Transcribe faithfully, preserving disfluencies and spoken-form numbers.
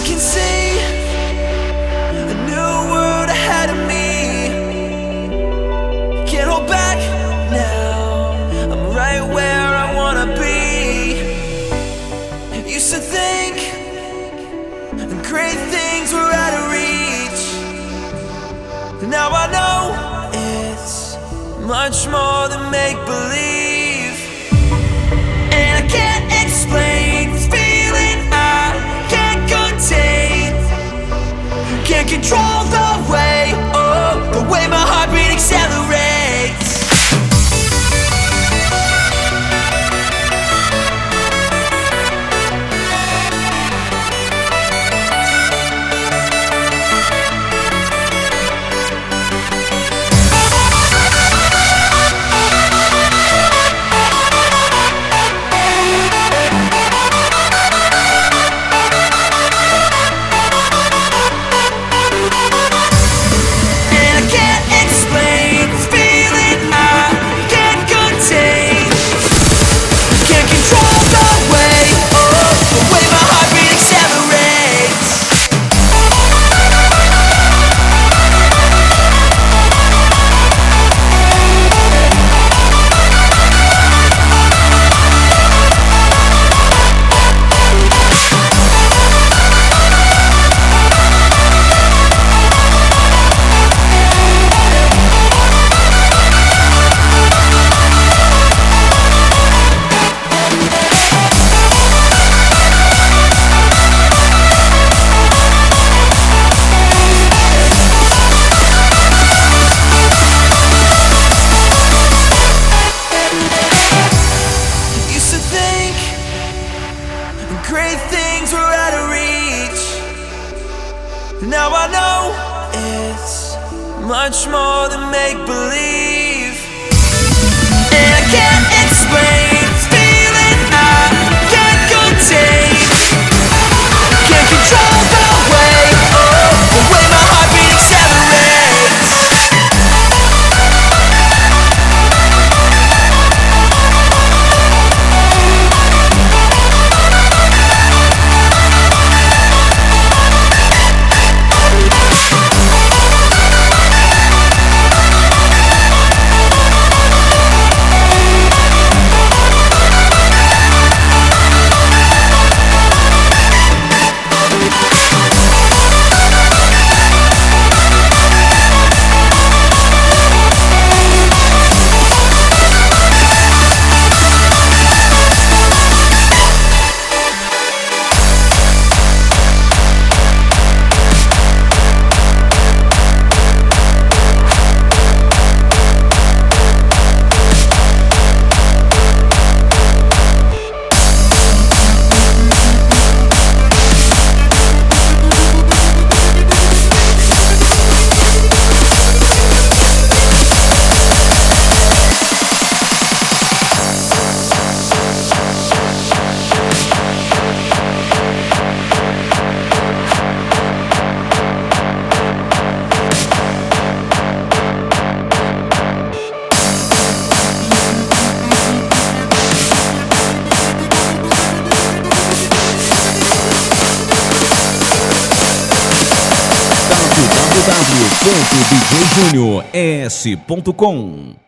can see a new world ahead of me. Can't hold back now, I'm right where I wanna be. Used to think great things were out of reach. Now I know it's much more than make-believe. And I can't explain this feeling I can't contain. Can't control the way, oh, the way my heartbeat accelerates. Great things were out of reach. Now I know it's much more than make-believe. And I can't explain this feeling I can't contain. Can't control the way, oh, the way my heartbeat accelerates. w w w ponto d j junior s ponto com